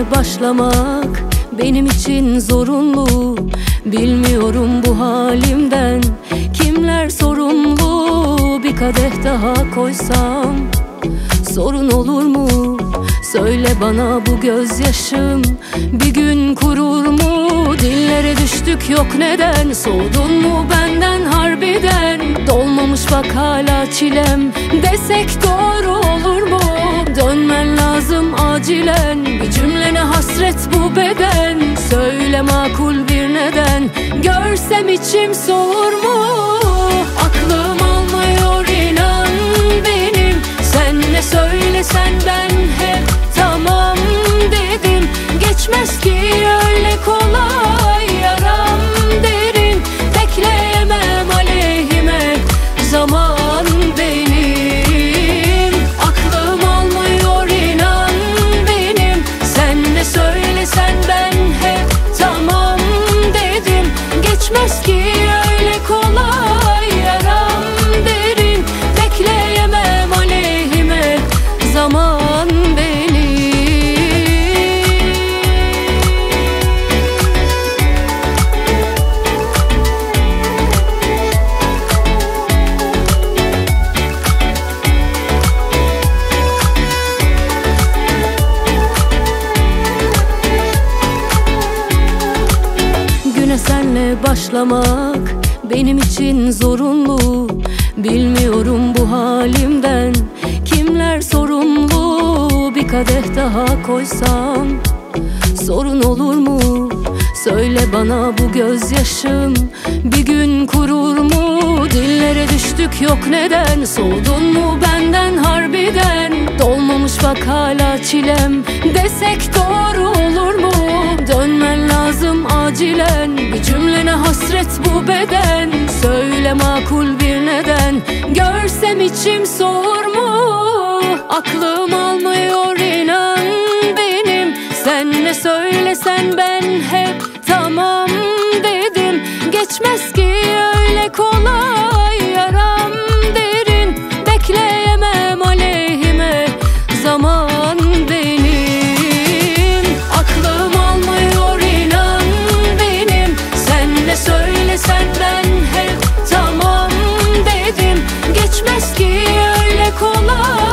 başlamak benim için zorunlu. Bilmiyorum bu halimden kimler sorumlu. Bir kadeh daha koysam sorun olur mu? Söyle bana, bu gözyaşım bir gün kurur mu? Dillere düştük, yok neden? Soğudun mu benden harbiden? Dolmamış bak hala çilem desek doğru olur mu? Dönmen lazım acilen, bir cümlene hasret bu beden. Söyle makul bir neden, görsem içim soğur mu? Aklım almıyor inan benim, sen ne söylesen ben hep tamam dedim. Geçmez ki öyle kolay yaram derin, bekleyemem aleyhime zaman benim. Aklım almıyor inan benim, sen ne söylesen ben hep tamam dedim. Geçmez ki öyle kolay yaram derin, bekleyemem aleyhime zaman benim. Güne senle başlamak benim için zorunlu. Bilmiyorum bu halimden kimler sorumlu. Bir kadeh daha koysam sorun olur mu? Söyle bana, bu gözyaşım bir gün kurur mu? Dillere düştük, yok neden? Soğudun mu benden harbiden? Dolmamış bak hala çilem desek doğru olur mu? Dönmen lazım acilen, bir cümlene hasret bu beden. Söyle makul bir neden, görsem içim soğur mu? Aklım almıyor inan benim, sen ne söylesen ben hep tamam dedim. Geçmez ki öyle kolay yaram derin, bekleyemem aleyhime zaman benim. Aklım almıyor inan benim, sen ne söylesen ben hep tamam dedim. Geçmez ki öyle kolay